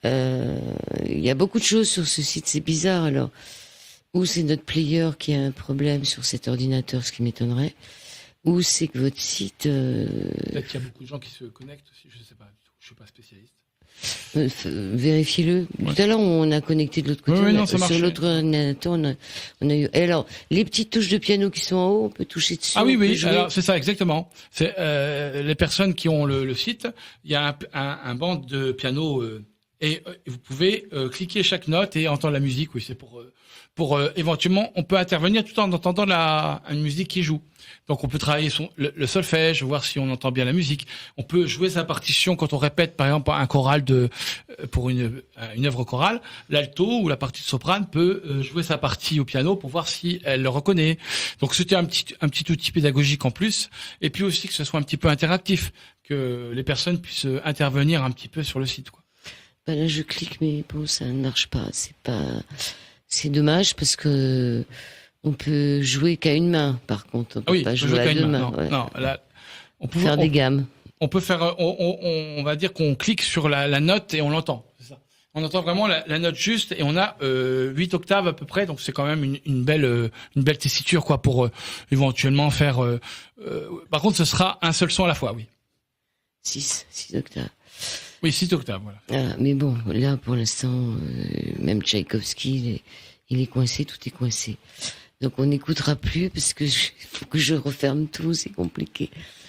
Euh, il y a beaucoup de choses sur ce site, c'est bizarre. Alors, ou c'est notre player qui a un problème sur cet ordinateur, ce qui m'étonnerait, ou c'est que votre site. Euh... Peut-être qu'il y a beaucoup de gens qui se connectent aussi. Je sais pas du tout. Je suis pas spécialiste. Euh, vérifiez-le. Ouais. Tout à l'heure, on a connecté de l'autre côté. Oui, oui, on a, non, ça sur l'autre ordinateur, on a, on a eu. Et alors, les petites touches de piano qui sont en haut, on peut toucher dessus. Ah oui, oui. Alors c'est ça exactement. C'est euh, les personnes qui ont le, le site. Il y a un, un, un banc de piano euh, et euh, vous pouvez euh, cliquer chaque note et entendre la musique. Oui, c'est pour euh, pour euh, éventuellement, on peut intervenir tout en entendant la une musique qui joue. Donc on peut travailler son, le, le solfège, voir si on entend bien la musique. On peut jouer sa partition quand on répète, par exemple, un choral de pour une une œuvre chorale. L'alto ou la partie de soprane peut jouer sa partie au piano pour voir si elle le reconnaît. Donc c'était un petit un petit outil pédagogique en plus. Et puis aussi que ce soit un petit peu interactif, que les personnes puissent intervenir un petit peu sur le site, quoi. Ben là je clique mais bon ça ne marche pas. C'est pas c'est dommage parce que on peut jouer qu'à une main, par contre. On peut ah oui, pas jouer à deux mains. Non, ouais. non, là, on peut faire on, des gammes. On peut faire, on, on, on va dire qu'on clique sur la, la note et on l'entend. C'est ça. On entend vraiment la, la note juste et on a euh, huit octaves à peu près, donc c'est quand même une, une belle, euh, une belle tessiture quoi pour euh, éventuellement faire. Euh, euh, par contre, ce sera un seul son à la fois, oui. Six, six octaves. Oui, six octaves, voilà. Ah, mais bon, là pour l'instant, euh, même Tchaïkovski, il est, il est coincé, tout est coincé. Donc on n'écoutera plus parce que je, faut que je referme tout, c'est compliqué.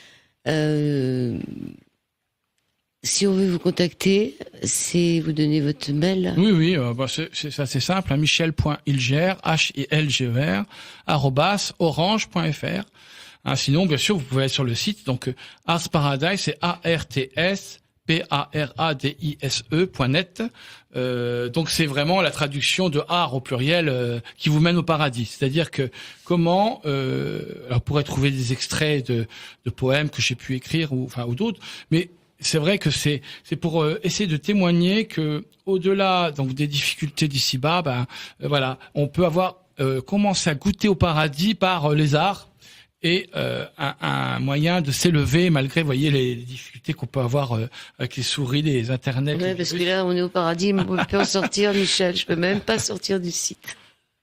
Euh, si on veut vous contacter, c'est vous donner votre mail. Oui, oui, euh, bah c'est, c'est assez simple. Hein, michel.ilger, H I L G E R, arrobas, orange point F R. Hein, sinon, bien sûr, vous pouvez aller sur le site. Donc, euh, Ars Paradise, c'est A R T S P A R A D I S E point net. Euh, donc c'est vraiment la traduction de art au pluriel euh, qui vous mène au paradis. C'est-à-dire que comment, euh, alors on pourrait trouver des extraits de, de poèmes que j'ai pu écrire ou enfin ou d'autres, mais c'est vrai que c'est c'est pour euh, essayer de témoigner que au-delà donc des difficultés d'ici-bas, ben euh, voilà, on peut avoir euh, commencé à goûter au paradis par euh, les arts. Et euh, un, un moyen de s'élever malgré, vous voyez, les difficultés qu'on peut avoir euh, avec les souris, les internets. Ouais, parce que là, on est au paradis, mais on peut en sortir, Michel. Je peux même pas sortir du site.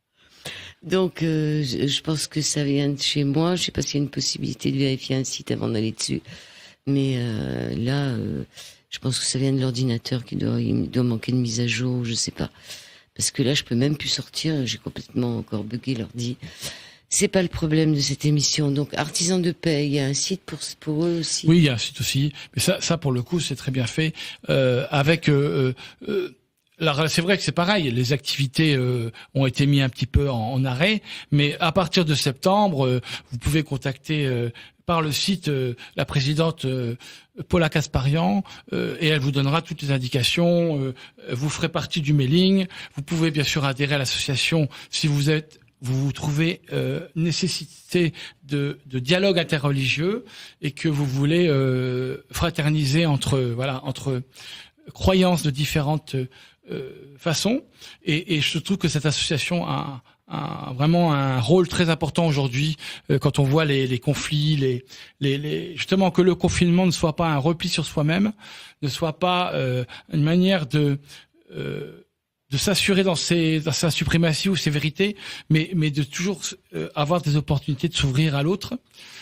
Donc, euh, je, je pense que ça vient de chez moi. Je sais pas s'il y a une possibilité de vérifier un site avant d'aller dessus, mais euh, là, euh, je pense que ça vient de l'ordinateur qui doit, il doit manquer de mise à jour. Je sais pas, parce que là, je peux même plus sortir. J'ai complètement encore bugué l'ordi. C'est pas le problème de cette émission. Donc, Artisans de paix, il y a un site pour, pour eux aussi. Oui, il y a un site aussi. Mais ça, ça pour le coup, c'est très bien fait. Euh, avec, euh, euh, là, c'est vrai que c'est pareil. Les activités euh, ont été mis un petit peu en, en arrêt. Mais à partir de septembre, euh, vous pouvez contacter euh, par le site euh, la présidente euh, Paula Kasparian euh, et elle vous donnera toutes les indications. Euh, vous ferez partie du mailing. Vous pouvez bien sûr adhérer à l'association si vous êtes vous vous trouvez euh, nécessité de, de dialogue interreligieux et que vous voulez euh, fraterniser entre voilà entre croyances de différentes euh, façons et, et je trouve que cette association a, a vraiment un rôle très important aujourd'hui euh, quand on voit les, les conflits, les, les, les justement que le confinement ne soit pas un repli sur soi-même, ne soit pas euh, une manière de euh, de s'assurer dans ses dans sa suprématie ou ses vérités, mais mais de toujours euh, avoir des opportunités de s'ouvrir à l'autre.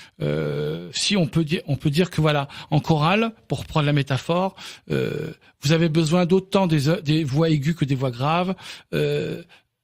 Euh, si on peut dire on peut dire que voilà, en chorale, pour reprendre la métaphore, euh, vous avez besoin d'autant des des voix aiguës que des voix graves. Euh,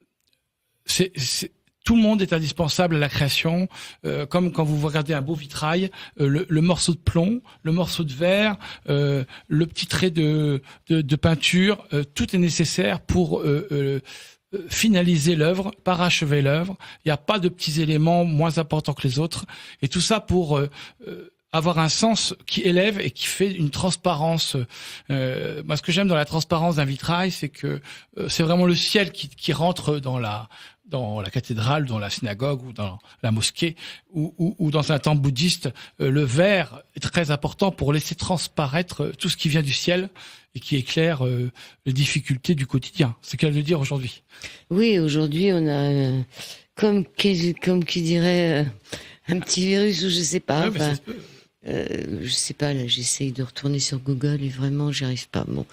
c'est, c'est tout le monde est indispensable à la création, euh, comme quand vous regardez un beau vitrail, euh, le, le morceau de plomb, le morceau de verre, euh, le petit trait de, de, de peinture, euh, tout est nécessaire pour euh, euh, finaliser l'œuvre, parachever l'œuvre. Il n'y a pas de petits éléments moins importants que les autres, et tout ça pour euh, euh, avoir un sens qui élève et qui fait une transparence. Euh, moi, ce que j'aime dans la transparence d'un vitrail, c'est que euh, c'est vraiment le ciel qui, qui rentre dans la dans la cathédrale, dans la synagogue ou dans la mosquée ou, ou, ou dans un temple bouddhiste. Euh, le verre est très important pour laisser transparaître tout ce qui vient du ciel et qui éclaire euh, les difficultés du quotidien. C'est ce qu'elle veut dire aujourd'hui. Oui, aujourd'hui, on a euh, comme qui, comme qui dirait euh, un petit virus ou je sais pas. Ouais, enfin, euh, je sais pas. Là, j'essaye de retourner sur Google et vraiment, j'y arrive pas. Bon.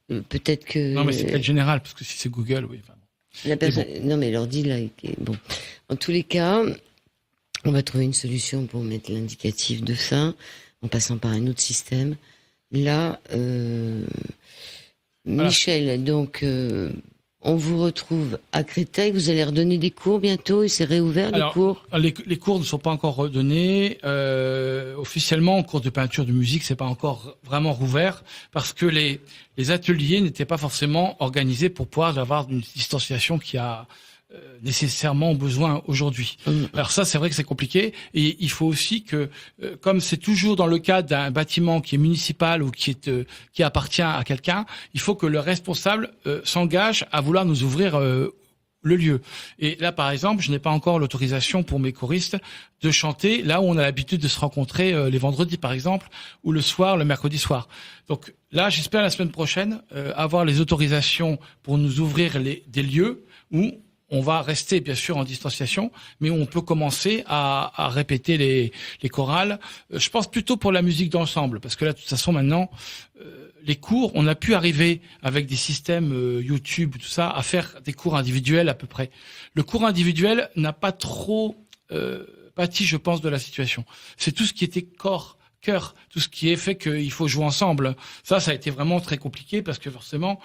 Euh, peut-être que. Non, mais c'est peut-être général, parce que si c'est Google, oui. Enfin, la personne. Bon. Non, mais l'ordi, là, est... bon. En tous les cas, on va trouver une solution pour mettre l'indicatif de fin, en passant par un autre système. Là, euh... voilà. Michel, donc. Euh... On vous retrouve à Créteil. Vous allez redonner des cours bientôt et c'est réouvert les Alors, cours. Les, les cours ne sont pas encore redonnés euh, officiellement. Cours de peinture, de musique, c'est pas encore vraiment rouvert parce que les les ateliers n'étaient pas forcément organisés pour pouvoir avoir une distanciation qui a euh, nécessairement besoin aujourd'hui. Mmh. Alors ça, c'est vrai que c'est compliqué et il faut aussi que, euh, comme c'est toujours dans le cadre d'un bâtiment qui est municipal ou qui est euh, qui appartient à quelqu'un, il faut que le responsable euh, s'engage à vouloir nous ouvrir euh, le lieu. Et là, par exemple, je n'ai pas encore l'autorisation pour mes choristes de chanter là où on a l'habitude de se rencontrer euh, les vendredis, par exemple, ou le soir, le mercredi soir. Donc là, j'espère la semaine prochaine euh, avoir les autorisations pour nous ouvrir les, des lieux où on va rester bien sûr en distanciation, mais on peut commencer à, à répéter les, les chorales. Euh, je pense plutôt pour la musique d'ensemble, parce que là, de toute façon, maintenant, euh, les cours, on a pu arriver avec des systèmes euh, YouTube, tout ça, à faire des cours individuels à peu près. Le cours individuel n'a pas trop euh, pâti, je pense, de la situation. C'est tout ce qui était corps, cœur, tout ce qui est fait qu'il faut jouer ensemble. Ça, ça a été vraiment très compliqué parce que forcément,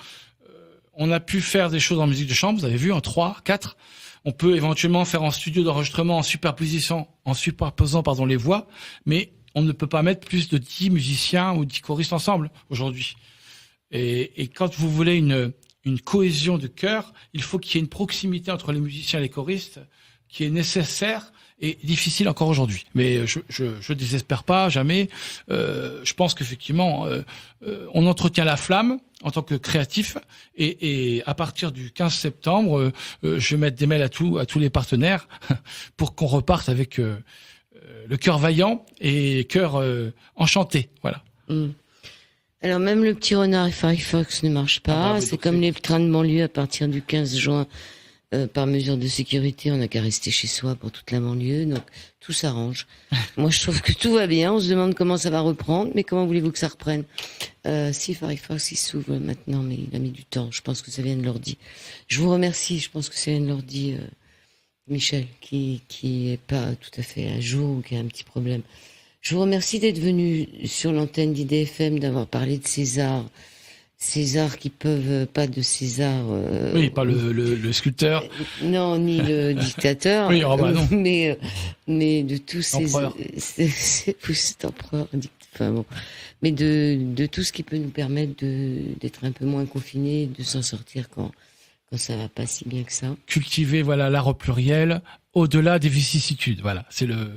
on a pu faire des choses en musique de chambre, vous avez vu, en trois, quatre. On peut éventuellement faire en studio d'enregistrement en superposition, en superposant, pardon, les voix, mais on ne peut pas mettre plus de dix musiciens ou dix choristes ensemble aujourd'hui. Et, et quand vous voulez une, une cohésion de chœur, il faut qu'il y ait une proximité entre les musiciens et les choristes qui est nécessaire et difficile encore aujourd'hui. Mais je, je, je désespère pas, jamais. Euh, je pense qu'effectivement, euh, euh, on entretient la flamme en tant que créatif, et, et à partir du quinze septembre, euh, je vais mettre des mails à tous à tous les partenaires pour qu'on reparte avec euh, le cœur vaillant et cœur euh, enchanté. Voilà. Mmh. Alors même le petit renard et Firefox ne marche pas. Ah bah, oui, c'est comme c'est... les trains de banlieue à partir du quinze juin. Euh, par mesure de sécurité, on n'a qu'à rester chez soi pour toute la banlieue, donc tout s'arrange. Moi, je trouve que tout va bien. On se demande comment ça va reprendre, mais comment voulez-vous que ça reprenne? euh, Si Firefox il s'ouvre maintenant, mais il a mis du temps. Je pense que ça vient de l'ordi. Je vous remercie. Je pense que ça vient de l'ordi, euh, Michel, qui qui est pas tout à fait à jour ou qui a un petit problème. Je vous remercie d'être venu sur l'antenne d'I D F M, d'avoir parlé de César. César qui peuvent pas de César. Euh, oui, pas le, le, le sculpteur. Non, ni le dictateur. Oui, oh bah non. Mais mais de tous ces, empereur. C'est, c'est, c'est empereur. Enfin bon, mais de de tout ce qui peut nous permettre de d'être un peu moins confinés, de s'en sortir quand quand ça va pas si bien que ça. Cultiver, voilà, l'art au pluriel, au-delà des vicissitudes. Voilà, c'est le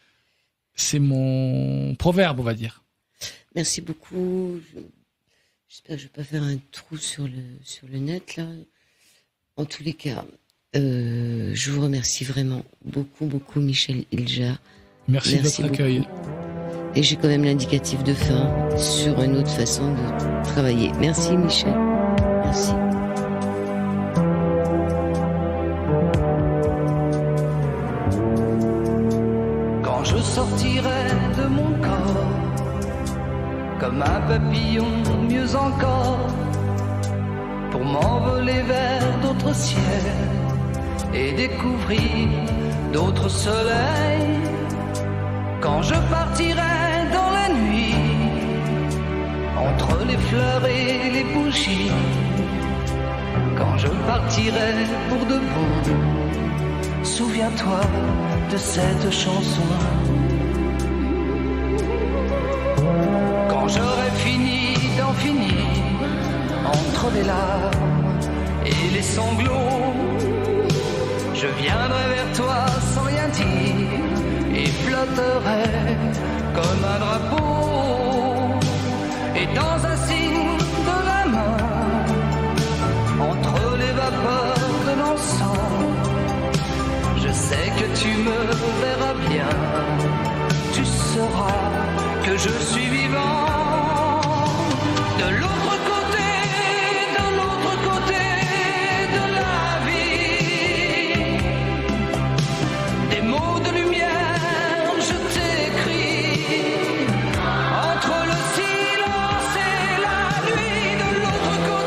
c'est mon proverbe, on va dire. Merci beaucoup. Je... J'espère que je vais pas faire un trou sur le sur le net là. En tous les cas, euh, je vous remercie vraiment beaucoup beaucoup Michel Hilger. Merci, Merci de votre accueil. Et j'ai quand même l'indicatif de fin sur une autre façon de travailler. Merci Michel. Merci. Quand je sortirai de mon corps comme un papillon, mieux encore, pour m'envoler vers d'autres ciels et découvrir d'autres soleils. Quand je partirai dans la nuit, entre les fleurs et les bougies, quand je partirai pour de bon, souviens-toi de cette chanson. Quand j'aurai fini d'en finir, entre les larmes et les sanglots, je viendrai vers toi sans rien dire et flotterai comme un drapeau. Et dans un signe de la main, entre les vapeurs de l'encens, je sais que tu me verras bien, tu sauras que je suis vivant. De l'autre côté, de l'autre côté de la vie, des mots de lumière je t'écris, entre le silence et la nuit. De l'autre côté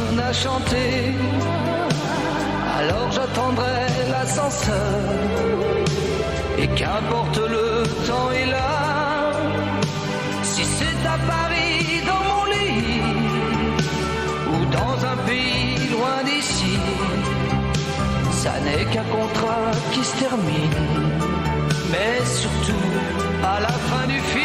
à chanter, alors j'attendrai l'ascenseur. Et qu'importe le temps est là, si c'est à Paris dans mon lit, ou dans un pays loin d'ici, ça n'est qu'un contrat qui se termine. Mais surtout, à la fin du film,